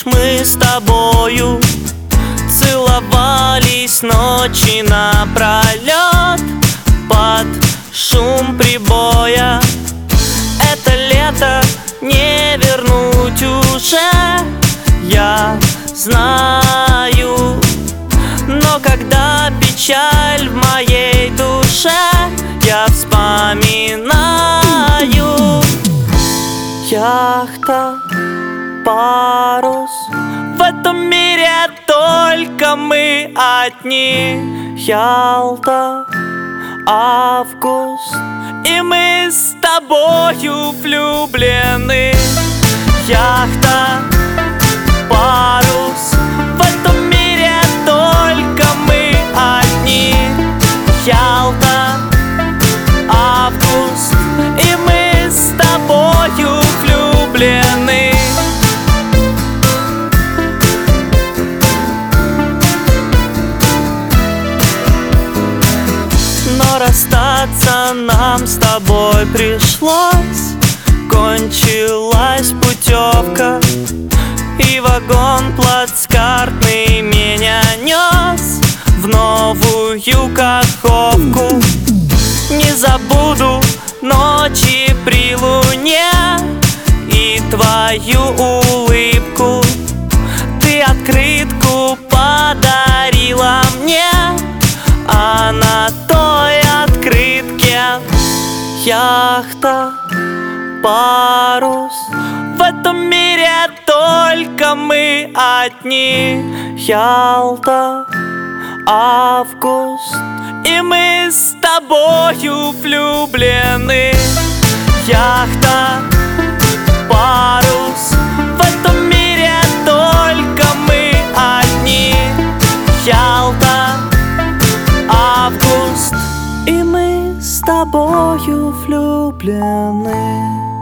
помнишь, мы с тобою целовались ночи напролет под шум прибоя. Это лето не вернуть уже, я знаю. Но когда печаль в моей душе, я вспоминаю. Яхта, парус, в этом мире только мы одни. Ялта, август, и мы с тобою влюблены. Яхта, парус, в этом мире только мы одни. Ялта, август, и мы с тобою влюблены. Но расстаться нам с тобой пришлось. Кончилась путевка, и вагон плацкартный меня нес в новую Каховку. Не забуду ночи при луне и твою улыбку. Ты открытку подарила мне, а на той открытке яхта, парус, в этом мире только мы одни. Ялта, август, и мы с тобою влюблены. Яхта, парус, в этом мире только мы одни. Ялта, август, и мы с тобою влюблены.